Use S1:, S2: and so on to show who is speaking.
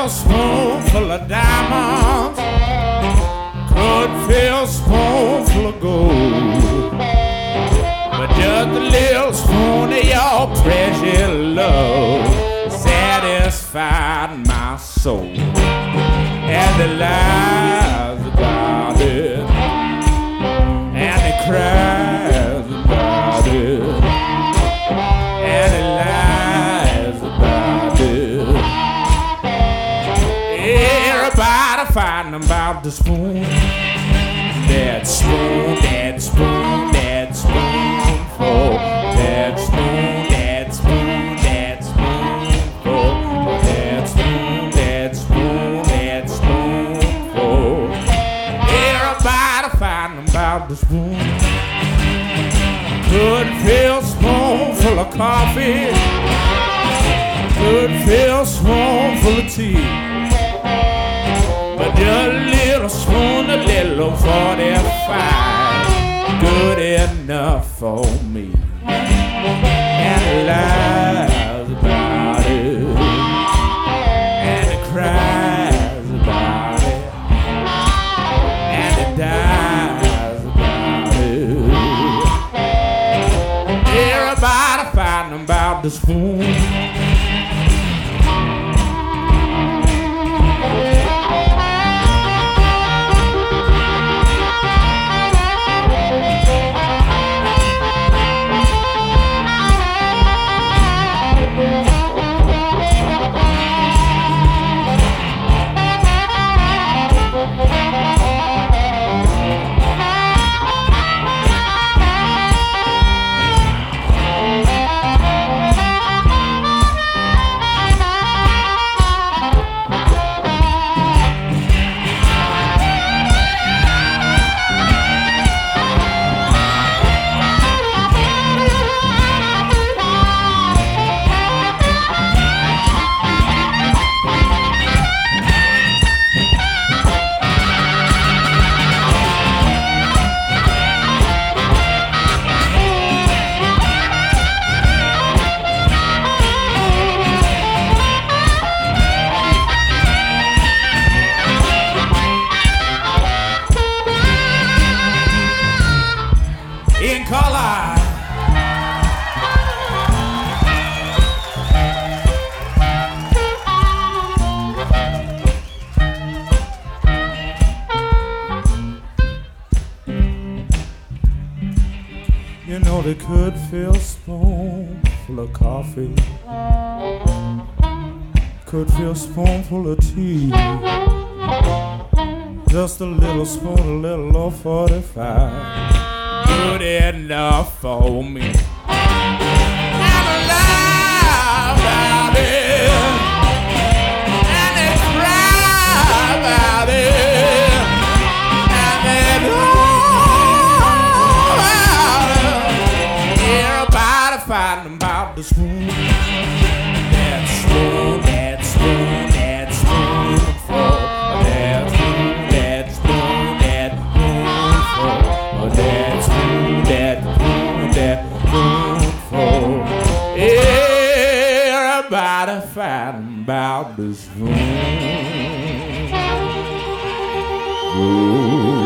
S1: fill spoonful of diamonds, could fill spoonful of gold, but just a little spoon of your precious love satisfied my soul. And the lies about it, and the cries about it, and the lies about it. Everybody fighting about the spoon. That spoon, that spoon, that spoonful. That spoon, that spoon, that spoonful. That spoon, that spoon, that spoonful. Everybody fighting about the spoon. Could fill spoonful of coffee, could fill spoonful of tea, but just a little spoon, a little 45, good enough for me. And the lies about it, and the cries about it, and the dies about it. Everybody fighting about the spoon. In Carlisle, you know they could fill a spoonful of coffee, could fill a spoonful of tea, just a little spoon, a little old 45, good enough for me. And I lie about it, and they cry about it, and they lie about it. Everybody fighting about the spoon. That spoon, that spoon, that spoonful. That spoon, that spoon, that spoonful. That spoon, that spoonful. Everybody fighting about the spoon. Ooh.